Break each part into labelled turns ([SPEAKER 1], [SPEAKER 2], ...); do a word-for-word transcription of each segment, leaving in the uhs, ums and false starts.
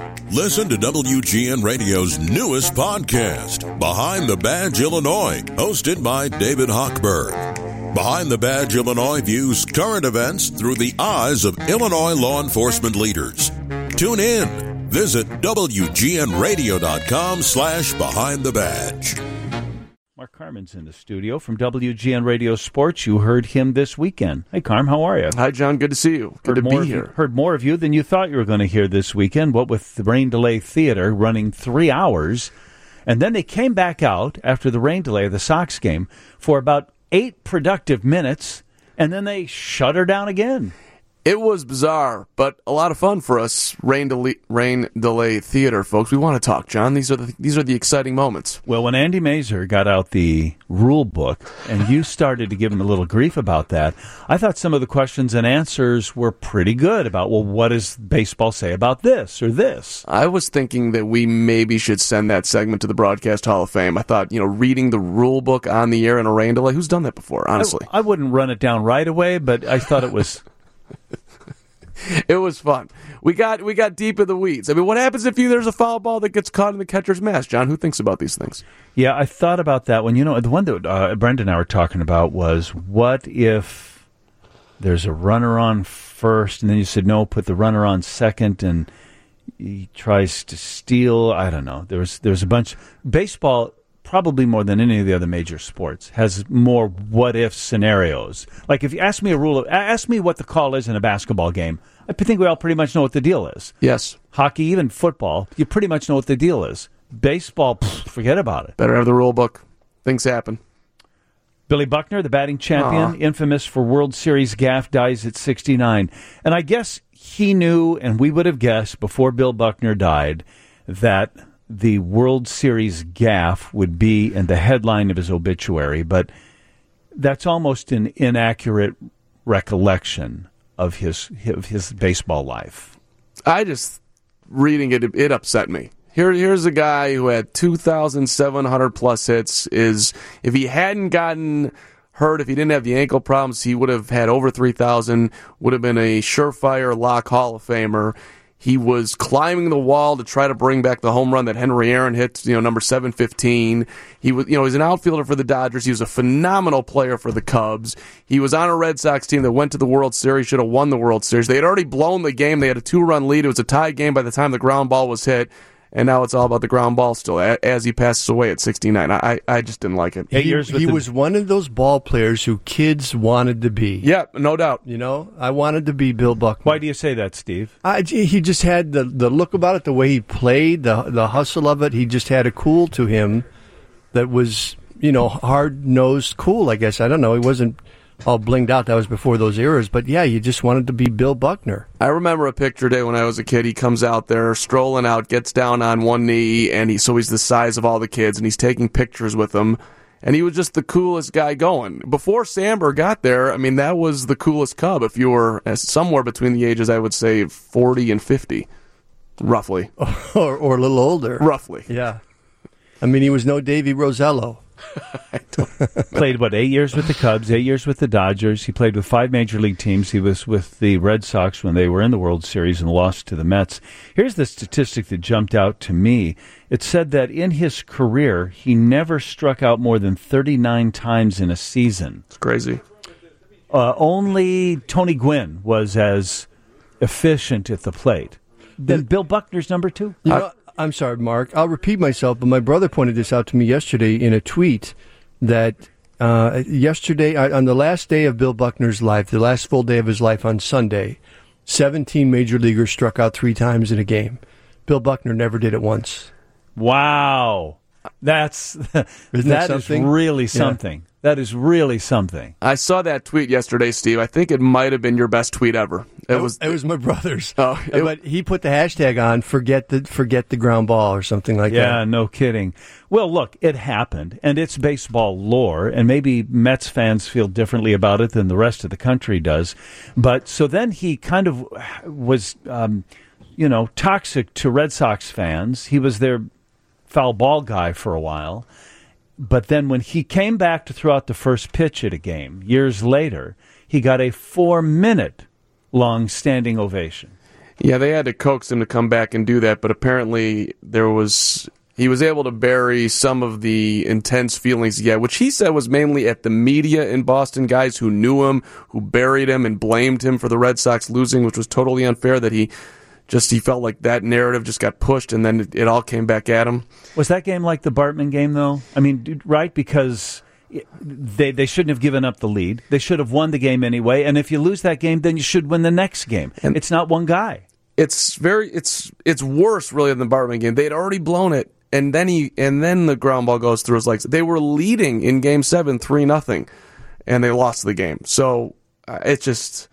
[SPEAKER 1] Listen to W G N Radio's newest podcast, Behind the Badge Illinois, hosted by David Hochberg. Behind the Badge Illinois views current events through the eyes of Illinois law enforcement leaders. Tune in. Visit W G N radio dot com slash behind the badge.
[SPEAKER 2] Mark Carman's in the studio from W G N Radio Sports. You heard him this weekend. Hey, Carm, how are you?
[SPEAKER 3] Hi, John. Good to see you. Good
[SPEAKER 2] heard
[SPEAKER 3] to
[SPEAKER 2] more
[SPEAKER 3] be here.
[SPEAKER 2] You, heard more of you than you thought you were going to hear this weekend, what with the rain delay theater running three hours. And then they came back out after the rain delay of the Sox game for about eight productive minutes, and then they shut her down again.
[SPEAKER 3] It was bizarre, but a lot of fun for us rain delay, rain delay theater folks. We want to talk, John. These are the these are the exciting moments.
[SPEAKER 2] Well, when Andy Mazer got out the rule book and you started to give him a little grief about that, I thought some of the questions and answers were pretty good about, well, what does baseball say about this or this?
[SPEAKER 3] I was thinking that we maybe should send that segment to the Broadcast Hall of Fame. I thought, you know, reading the rule book on the air in a rain delay, who's done that before, honestly?
[SPEAKER 2] I, I wouldn't run it down right away, but I thought it was...
[SPEAKER 3] It was fun. We got we got deep in the weeds. I mean, what happens if you, there's a foul ball that gets caught in the catcher's mask, John? Who thinks about these things?
[SPEAKER 2] Yeah, I thought about that one. You know, the one that uh, Brendan and I were talking about was, what if there's a runner on first, and then you said, no, put the runner on second, and he tries to steal. I don't know. There was, there was a bunch. Baseball, probably more than any of the other major sports, has more what-if scenarios. Like, if you ask me a rule, of, ask me what the call is in a basketball game, I think we all pretty much know what the deal is.
[SPEAKER 3] Yes.
[SPEAKER 2] Hockey, even football, you pretty much know what the deal is. Baseball, pff, forget about it.
[SPEAKER 3] Better have the rule book. Things happen.
[SPEAKER 2] Billy Buckner, the batting champion,
[SPEAKER 3] Aww.
[SPEAKER 2] infamous for World Series gaffe, dies at sixty-nine. And I guess he knew, and we would have guessed before Bill Buckner died, that the World Series gaffe would be in the headline of his obituary, but that's almost an inaccurate recollection of his of his baseball life.
[SPEAKER 3] I just, reading it, it upset me. Here, here's a guy who had two thousand seven hundred plus hits. Is if he hadn't gotten hurt, if he didn't have the ankle problems, he would have had over three thousand, would have been a surefire lock Hall of Famer. He was climbing the wall to try to bring back the home run that Henry Aaron hit, you know, number seven fifteen. He was, you know, he's an outfielder for the Dodgers. He was a phenomenal player for the Cubs. He was on a Red Sox team that went to the World Series, should have won the World Series. They had already blown the game. They had a two-run lead. It was a tie game by the time the ground ball was hit. And now it's all about the ground ball still, as he passes away at sixty-nine. I I just didn't like it.
[SPEAKER 4] He, he was one of those ball players who kids wanted to be.
[SPEAKER 3] Yeah, no doubt.
[SPEAKER 4] You know, I wanted to be Bill Buckner.
[SPEAKER 2] Why do you say that, Steve?
[SPEAKER 4] I, he just had the, the look about it, the way he played, the the hustle of it. He just had a cool to him that was, you know, hard-nosed cool, I guess. I don't know. He wasn't all blinged out. That was before those eras. But, yeah, you just wanted to be Bill Buckner.
[SPEAKER 3] I remember a picture day when I was a kid. He comes out there, strolling out, gets down on one knee, and he so he's the size of all the kids, and he's taking pictures with them. And he was just the coolest guy going. Before Samber got there, I mean, that was the coolest Cub. If you were somewhere between the ages, I would say forty and fifty, roughly.
[SPEAKER 4] or, or a little older.
[SPEAKER 3] Roughly.
[SPEAKER 4] Yeah. I mean, he was no Davey Rosello.
[SPEAKER 2] Played, what, eight years with the Cubs, eight years with the Dodgers. He played with five major league teams. He was with the Red Sox when they were in the World Series and lost to the Mets. Here's the statistic that jumped out to me. It said that in his career, he never struck out more than thirty-nine times in a season.
[SPEAKER 3] It's crazy.
[SPEAKER 2] Uh, only Tony Gwynn was as efficient at the plate. Then Bill Buckner's number two.
[SPEAKER 4] You know, I'm sorry, Mark. I'll repeat myself, but my brother pointed this out to me yesterday in a tweet that uh, yesterday, on the last day of Bill Buckner's life, the last full day of his life on Sunday, seventeen major leaguers struck out three times in a game. Bill Buckner never did it once.
[SPEAKER 2] Wow. That's
[SPEAKER 4] Isn't that,
[SPEAKER 2] that
[SPEAKER 4] something?
[SPEAKER 2] is really something. Yeah. That is really something.
[SPEAKER 3] I saw that tweet yesterday, Steve. I think it might have been your best tweet ever. It,
[SPEAKER 4] it
[SPEAKER 3] was
[SPEAKER 4] it was my brother's.
[SPEAKER 3] Oh, it,
[SPEAKER 4] but he put the hashtag on forget the forget the ground ball or something like
[SPEAKER 2] yeah,
[SPEAKER 4] that.
[SPEAKER 2] Yeah, no kidding. Well, look, it happened, and it's baseball lore, and maybe Mets fans feel differently about it than the rest of the country does. But so then he kind of was, um, you know, toxic to Red Sox fans. He was their foul ball guy for a while. But then when he came back to throw out the first pitch at a game, years later, he got a four-minute long standing ovation.
[SPEAKER 3] Yeah, they had to coax him to come back and do that, but apparently there was he was able to bury some of the intense feelings he had, which he said was mainly at the media in Boston, guys who knew him, who buried him and blamed him for the Red Sox losing, which was totally unfair, that he just he felt like that narrative just got pushed and then it, it all came back at him.
[SPEAKER 2] Was that game like the Bartman game, though? I mean, right, because they they shouldn't have given up the lead. They should have won the game anyway, and if you lose that game, then you should win the next game. And it's not one guy.
[SPEAKER 3] It's very it's it's worse really than the Bartman game. They had already blown it. And then he, and then the ground ball goes through his legs. They were leading in Game Seven, three nothing, and they lost the game. So uh, it's just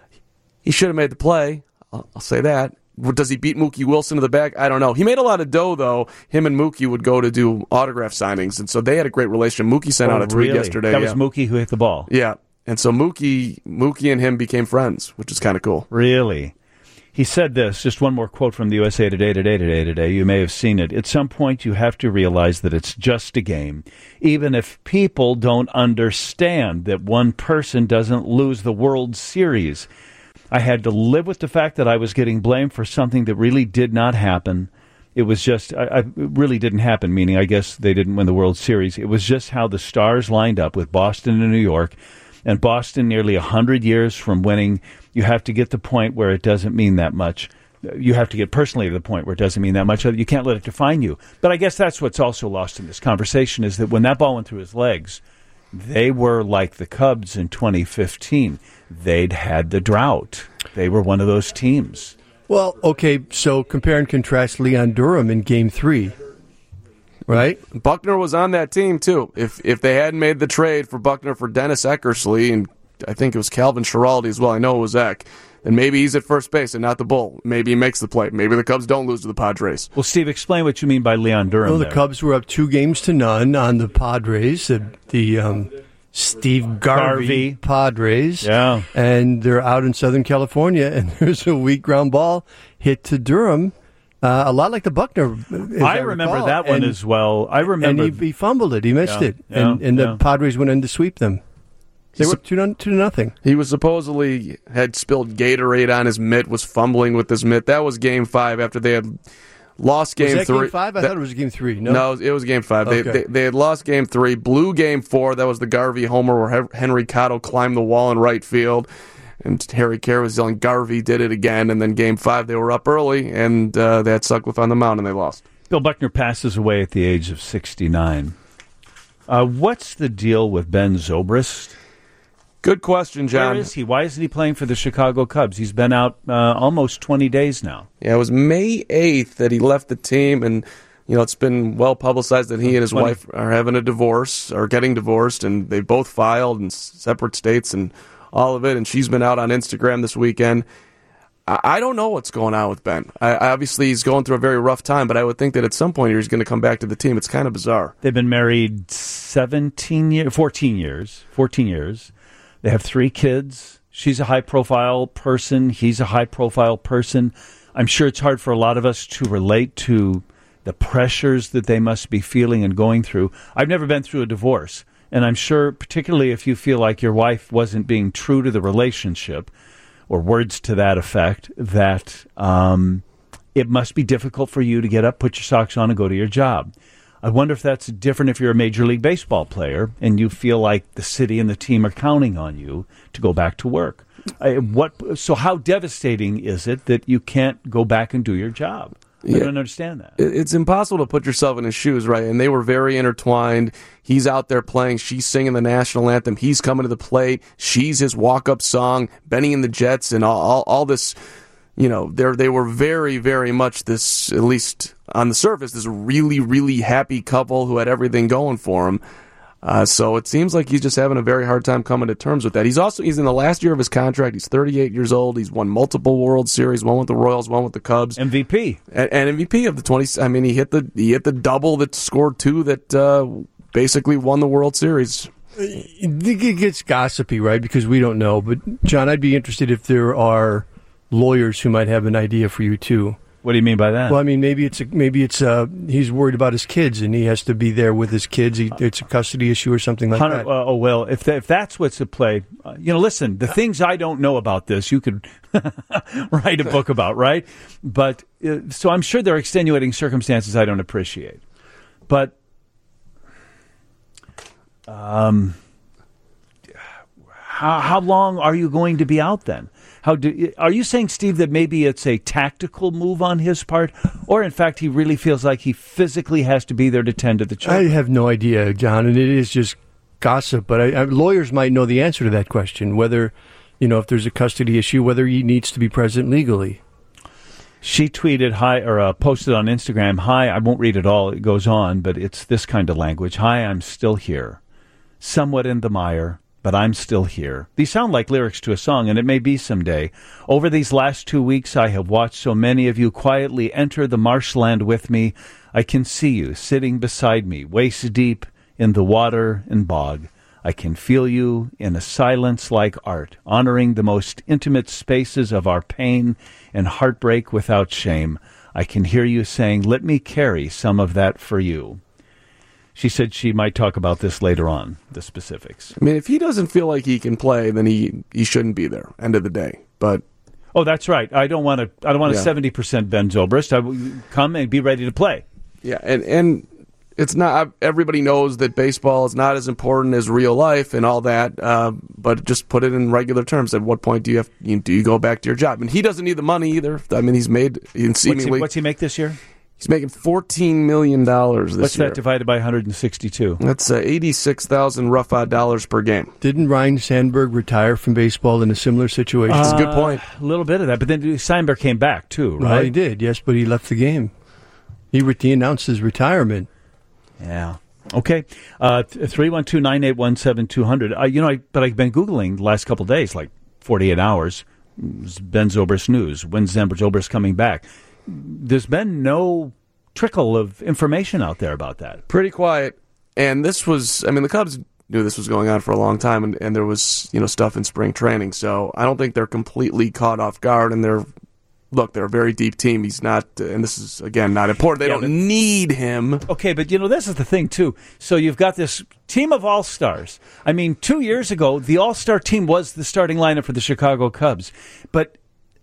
[SPEAKER 3] he should have made the play. I'll, I'll say that. Does he beat Mookie Wilson to the bag? I don't know. He made a lot of dough though. Him and Mookie would go to do autograph signings, and so they had a great relationship. Mookie sent
[SPEAKER 2] oh,
[SPEAKER 3] out a tweet
[SPEAKER 2] really?
[SPEAKER 3] yesterday.
[SPEAKER 2] That
[SPEAKER 3] yeah.
[SPEAKER 2] was Mookie who hit the ball.
[SPEAKER 3] Yeah, and so Mookie, Mookie and him became friends, which is kind of cool.
[SPEAKER 2] Really. He said this, just one more quote from the U S A Today, Today, Today, Today. You may have seen it. At some point, you have to realize that it's just a game. Even if people don't understand that one person doesn't lose the World Series. I had to live with the fact that I was getting blamed for something that really did not happen. It was just, I, I, it really didn't happen, meaning I guess they didn't win the World Series. It was just how the stars lined up with Boston and New York. And Boston, nearly one hundred years from winning, you have to get to the point where it doesn't mean that much. You have to get personally to the point where it doesn't mean that much. You can't let it define you. But I guess that's what's also lost in this conversation is that when that ball went through his legs, they were like the Cubs in twenty fifteen. They'd had the drought. They were one of those teams.
[SPEAKER 4] Well, okay, so compare and contrast Leon Durham in Game three. Right?
[SPEAKER 3] Buckner was on that team, too. If if they hadn't made the trade for Buckner for Dennis Eckersley, and I think it was Calvin Schiraldi as well, I know it was Eck, then maybe he's at first base and not the Bull. Maybe he makes the play. Maybe the Cubs don't lose to the Padres.
[SPEAKER 2] Well, Steve, explain what you mean by Leon Durham.
[SPEAKER 4] Well, the
[SPEAKER 2] there.
[SPEAKER 4] Cubs were up two games to none on the Padres, the, the um, Steve Garvey,
[SPEAKER 2] Garvey
[SPEAKER 4] Padres.
[SPEAKER 2] Yeah.
[SPEAKER 4] And they're out in Southern California, and there's a weak ground ball hit to Durham. Uh, a lot like the Buckner. I,
[SPEAKER 2] I remember
[SPEAKER 4] recall.
[SPEAKER 2] that one
[SPEAKER 4] and,
[SPEAKER 2] as well. I remember.
[SPEAKER 4] And he, he fumbled it. He missed
[SPEAKER 2] Yeah,
[SPEAKER 4] it.
[SPEAKER 2] yeah,
[SPEAKER 4] and and
[SPEAKER 2] yeah.
[SPEAKER 4] the Padres went in to sweep them. They were two to, two to nothing.
[SPEAKER 3] He was supposedly had spilled Gatorade on his mitt, was fumbling with his mitt. That was Game Five after they had lost Game
[SPEAKER 4] was that
[SPEAKER 3] Three.
[SPEAKER 4] Game Five? I
[SPEAKER 3] that,
[SPEAKER 4] thought it was Game Three. No,
[SPEAKER 3] no, it was Game Five.
[SPEAKER 4] Okay.
[SPEAKER 3] They, they they had lost Game Three, blew Game Four. That was the Garvey homer where Henry Cotto climbed the wall in right field, and Harry Carey was yelling, "Garvey did it again!" And then Game Five, they were up early, and uh, they had Sutcliffe on the mound, and they lost.
[SPEAKER 2] Bill Buckner passes away at the age of sixty-nine. Uh, what's the deal with Ben Zobrist?
[SPEAKER 3] Good question, John.
[SPEAKER 2] Where is he? Why isn't he playing for the Chicago Cubs? He's been out uh, almost twenty days now.
[SPEAKER 3] Yeah, it was May eighth that he left the team, and you know it's been well publicized that he and his
[SPEAKER 2] twenty
[SPEAKER 3] wife are having a divorce, or getting divorced, and they both filed in separate states and all of it, and she's been out on Instagram this weekend. I, I don't know what's going on with Ben. I, obviously, he's going through a very rough time, but I would think that at some point he's going to come back to the team. It's kind of bizarre.
[SPEAKER 2] They've been married seventeen years, fourteen years, fourteen years. They have three kids. She's a high-profile person. He's a high-profile person. I'm sure it's hard for a lot of us to relate to the pressures that they must be feeling and going through. I've never been through a divorce, and I'm sure particularly if you feel like your wife wasn't being true to the relationship, or words to that effect, that um, it must be difficult for you to get up, put your socks on, and go to your job. I wonder if that's different if you're a Major League Baseball player and you feel like the city and the team are counting on you to go back to work. I, what? So how devastating is it that you can't go back and do your job? I
[SPEAKER 3] Yeah.
[SPEAKER 2] don't understand that.
[SPEAKER 3] It's impossible to put yourself in his shoes, right? And they were very intertwined. He's out there playing. She's singing the national anthem. He's coming to the plate. She's his walk-up song, Benny and the Jets, and all, all, all this. You know, they they were very, very much this, at least on the surface, this really, really happy couple who had everything going for him. Uh, so it seems like he's just having a very hard time coming to terms with that. He's also he's in the last year of his contract. He's thirty-eight years old. He's won multiple World Series, one with the Royals, one with the Cubs,
[SPEAKER 2] M V P
[SPEAKER 3] and, and M V P of the twenty. I mean, he hit the he hit the double that scored two that uh, basically won the World Series.
[SPEAKER 4] It gets gossipy, right? Because we don't know. But, John, I'd be interested if there are lawyers who might have an idea for you, too.
[SPEAKER 2] What do you mean by that?
[SPEAKER 4] Well, I mean, maybe it's a, maybe it's uh, he's worried about his kids and he has to be there with his kids. He, it's a custody issue or something like
[SPEAKER 2] Hunter,
[SPEAKER 4] that.
[SPEAKER 2] uh, oh well, if that, if that's what's at play, uh, you know, listen, the things I don't know about this, you could write a book about, right? But uh, so I'm sure there are extenuating circumstances I don't appreciate, but um, how how long are you going to be out then? How do are you saying, Steve, that maybe it's a tactical move on his part, or in fact he really feels like he physically has to be there to tend to the children?
[SPEAKER 4] I have no idea, John, and it is just gossip. But I, I, lawyers might know the answer to that question, whether, you know, if there's a custody issue, whether he needs to be present legally.
[SPEAKER 2] She tweeted, hi, or uh, posted on Instagram, hi, I won't read it all, it goes on, but it's this kind of language. Hi, I'm still here. Somewhat in the mire, but I'm still here. These sound like lyrics to a song, and it may be someday. Over these last two weeks, I have watched so many of you quietly enter the marshland with me. I can see you sitting beside me, waist deep in the water and bog. I can feel you in a silence like art, honoring the most intimate spaces of our pain and heartbreak without shame. I can hear you saying, let me carry some of that for you. She said she might talk about this later on, the specifics.
[SPEAKER 3] I mean, if he doesn't feel like he can play, then he, he shouldn't be there. End of the day. But
[SPEAKER 2] oh, that's right. I don't want to. I don't want
[SPEAKER 3] yeah.
[SPEAKER 2] a seventy percent Ben Zobrist. I will come and be ready to play.
[SPEAKER 3] Yeah, and and it's not. Everybody knows that baseball is not as important as real life and all that. Uh, but just put it in regular terms. At what point do you have? You, do you go back to your job? And he doesn't need the money either. I mean, he's made. Seemingly,
[SPEAKER 2] what's, he, what's he make this year?
[SPEAKER 3] He's making fourteen million dollars this
[SPEAKER 2] What's
[SPEAKER 3] year.
[SPEAKER 2] What's that divided by one hundred sixty-two?
[SPEAKER 3] That's uh, eighty-six thousand rough odd dollars per game.
[SPEAKER 4] Didn't Ryan Sandberg retire from baseball in a similar situation?
[SPEAKER 3] That's uh, a good point.
[SPEAKER 2] A little bit of that, but then Sandberg came back too, right?
[SPEAKER 4] Well, he did, yes, but he left the game. He, re- he announced his retirement.
[SPEAKER 2] Yeah. Okay. Uh, three one two, nine eight one, seven two zero zero. Uh, you know, I, but I've been Googling the last couple of days, like forty-eight hours. Ben Zobrist news. When's Ben Zobrist coming back? There's been no trickle of information out there about that.
[SPEAKER 3] Pretty quiet. And this was, I mean, the Cubs knew this was going on for a long time, and, and there was, you know, stuff in spring training. So I don't think they're completely caught off guard. And they're, look, they're a very deep team. He's not, and this is, again, not important. They yeah, don't but, need him.
[SPEAKER 2] Okay, but, you know, this is the thing, too. So you've got this team of all-stars. I mean, two years ago, the all-star team was the starting lineup for the Chicago Cubs. But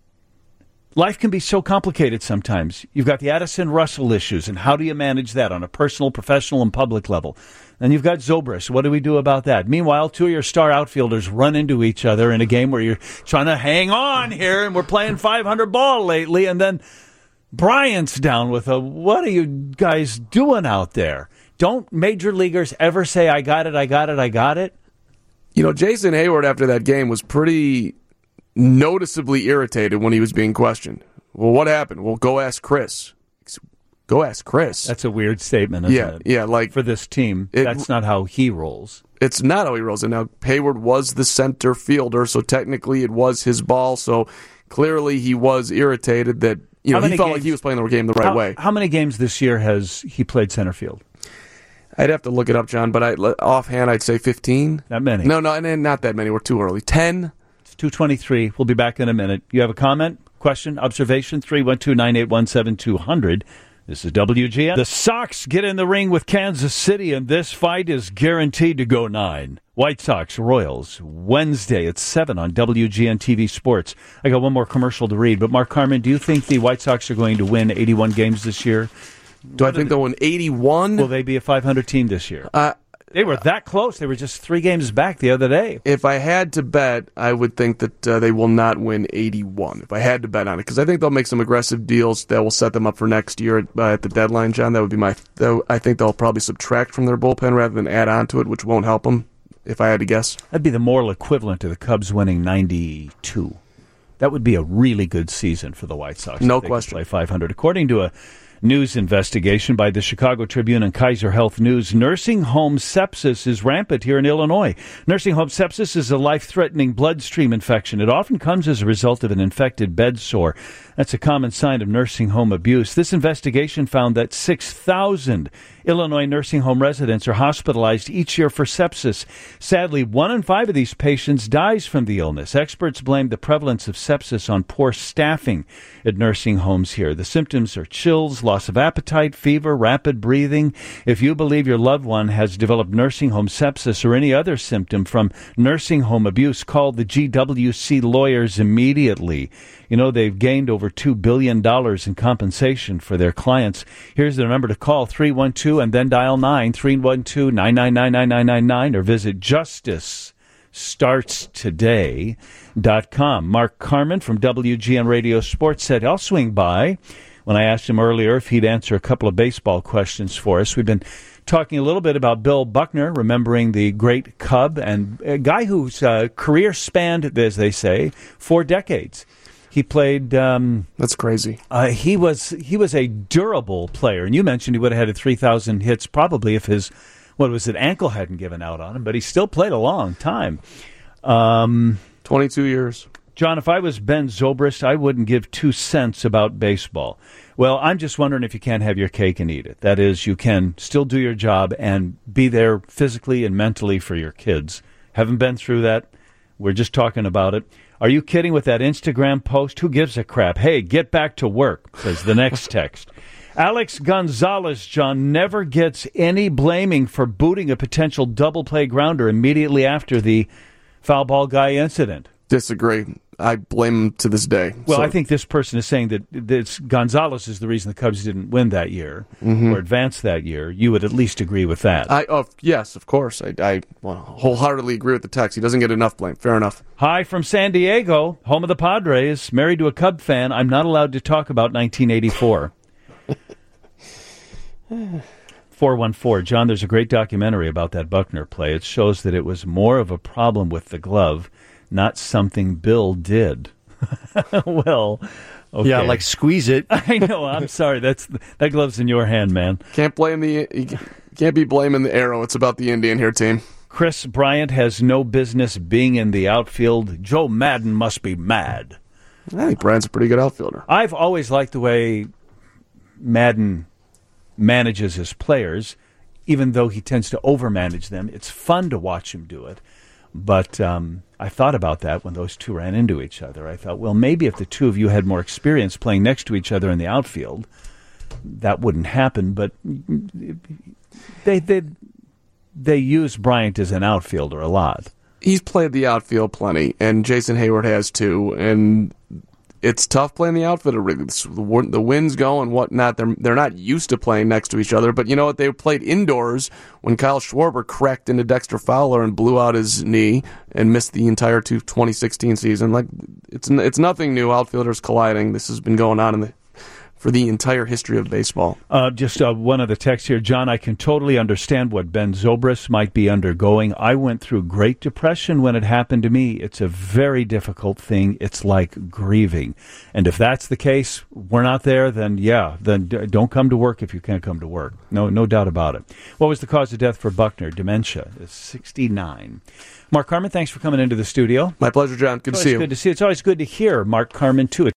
[SPEAKER 2] life can be so complicated sometimes. You've got the Addison Russell issues, and how do you manage that on a personal, professional, and public level? Then you've got Zobrist. What do we do about that? Meanwhile, two of your star outfielders run into each other in a game where you're trying to hang on here, and we're playing five hundred ball lately, and then Bryant's down with a, what are you guys doing out there? Don't major leaguers ever say, I got it, I got it, I got it?
[SPEAKER 3] You know, Jason Hayward after that game was pretty noticeably irritated when he was being questioned. Well, what happened? Well, go ask Chris. Go ask Chris.
[SPEAKER 2] That's a weird statement, isn't
[SPEAKER 3] yeah,
[SPEAKER 2] it?
[SPEAKER 3] Yeah, like
[SPEAKER 2] for this team, it, that's not how he rolls.
[SPEAKER 3] It's not how he rolls. And now Hayward was the center fielder, so technically it was his ball. So clearly he was irritated that, you know, he felt games, like he was playing the game the right
[SPEAKER 2] how,
[SPEAKER 3] way.
[SPEAKER 2] How many games this year has he played center field?
[SPEAKER 3] I'd have to look it up, John, but I, offhand I'd say fifteen.
[SPEAKER 2] Not many.
[SPEAKER 3] No, no, not that many. We're too early. ten.
[SPEAKER 2] two twenty-three. We'll be back in a minute. You have a comment, question, observation? three one two, nine eight one, seven two zero zero. This is W G N. The Sox get in the ring with Kansas City, and this fight is guaranteed to go nine. White Sox, Royals, Wednesday at seven on W G N T V Sports. I got one more commercial to read, but Mark Carmen, do you think the White Sox are going to win eighty-one games this year?
[SPEAKER 3] Do what I think they'll win eighty-one?
[SPEAKER 2] Will they be a five hundred team this year?
[SPEAKER 3] Uh,
[SPEAKER 2] They were that close. They were just three games back the other day.
[SPEAKER 3] If I had to bet, I would think that uh, they will not win eighty-one. If I had to bet on it, because I think they'll make some aggressive deals that will set them up for next year at, uh, at the deadline, John. That would be my. I think they'll probably subtract from their bullpen rather than add on to it, which won't help them. If I had to guess,
[SPEAKER 2] that'd be the moral equivalent to the Cubs winning ninety-two. That would be a really good season for the White Sox.
[SPEAKER 3] No question.
[SPEAKER 2] Play five hundred, according to a news investigation by the Chicago Tribune and Kaiser Health News. Nursing home sepsis is rampant here in Illinois. Nursing home sepsis is a life-threatening bloodstream infection. It often comes as a result of an infected bed sore. That's a common sign of nursing home abuse. This investigation found that six thousand Illinois nursing home residents are hospitalized each year for sepsis. Sadly, one in five of these patients dies from the illness. Experts blame the prevalence of sepsis on poor staffing at nursing homes here. The symptoms are chills, loss of appetite, fever, rapid breathing. If you believe your loved one has developed nursing home sepsis or any other symptom from nursing home abuse, call the G W C lawyers immediately. You know, they've gained over two billion dollars in compensation for their clients. Here's the number to call, three one two, and then dial nine, three one two, nine nine nine, nine nine nine nine, or visit justice starts today dot com. Mark Carman from W G N Radio Sports said I'll swing by. When I asked him earlier if he'd answer a couple of baseball questions for us, we've been talking a little bit about Bill Buckner, remembering the great Cub, and a guy whose uh, career spanned, as they say, four decades. He played. Um,
[SPEAKER 3] That's crazy.
[SPEAKER 2] Uh, he was he was a durable player, and you mentioned he would have had three thousand hits probably if his what was it ankle hadn't given out on him, but he still played a long time. Um,
[SPEAKER 3] Twenty-two years.
[SPEAKER 2] John, if I was Ben Zobrist, I wouldn't give two cents about baseball. Well, I'm just wondering if you can't have your cake and eat it. That is, you can still do your job and be there physically and mentally for your kids. Haven't been through that. We're just talking about it. Are you kidding with that Instagram post? Who gives a crap? Hey, get back to work, says the next text. Alex Gonzalez, John, never gets any blaming for booting a potential double play grounder immediately after the foul ball guy incident.
[SPEAKER 3] Disagree. I blame him to this day.
[SPEAKER 2] Well,
[SPEAKER 3] so.
[SPEAKER 2] I think this person is saying that this Gonzalez is the reason the Cubs didn't win that year
[SPEAKER 3] mm-hmm.
[SPEAKER 2] or advance that year. You would at least agree with that.
[SPEAKER 3] I, oh, yes, of course. I, I well, wholeheartedly agree with the text. He doesn't get enough blame. Fair enough.
[SPEAKER 2] Hi from San Diego, home of the Padres. Married to a Cub fan. I'm not allowed to talk about nineteen eighty-four. four one four. John, there's a great documentary about that Buckner play. It shows that it was more of a problem with the glove, not something Bill did. Well, okay.
[SPEAKER 4] Yeah, like squeeze it.
[SPEAKER 2] I know. I'm sorry. That's that glove's in your hand, man.
[SPEAKER 3] Can't blame the. You can't be blaming the arrow. It's about the Indian here, team.
[SPEAKER 2] Chris Bryant has no business being in the outfield. Joe Madden must be mad.
[SPEAKER 3] I think Bryant's a pretty good outfielder.
[SPEAKER 2] I've always liked the way Madden manages his players, even though he tends to overmanage them. It's fun to watch him do it. But um, I thought about that when those two ran into each other. I thought, well, maybe if the two of you had more experience playing next to each other in the outfield, that wouldn't happen. But they they they use Bryant as an outfielder a lot.
[SPEAKER 3] He's played the outfield plenty, and Jason Hayward has too. And it's tough playing the outfield. The wind's going and whatnot. They're they're not used to playing next to each other. But you know what? They played indoors when Kyle Schwarber cracked into Dexter Fowler and blew out his knee and missed the entire twenty sixteen season. Like it's it's nothing new. Outfielders colliding. This has been going on in the for the entire history of baseball.
[SPEAKER 2] Uh, just uh, one of the texts here. John, I can totally understand what Ben Zobrist might be undergoing. I went through Great Depression when it happened to me. It's a very difficult thing. It's like grieving. And if that's the case, we're not there, then yeah, then d- don't come to work if you can't come to work. No, no doubt about it. What was the cause of death for Buckner? Dementia. It's sixty-nine. Mark Carman, thanks for coming into the studio.
[SPEAKER 3] My pleasure, John. Good to see you.
[SPEAKER 2] Good to see you. It's always good to hear Mark Carman, too.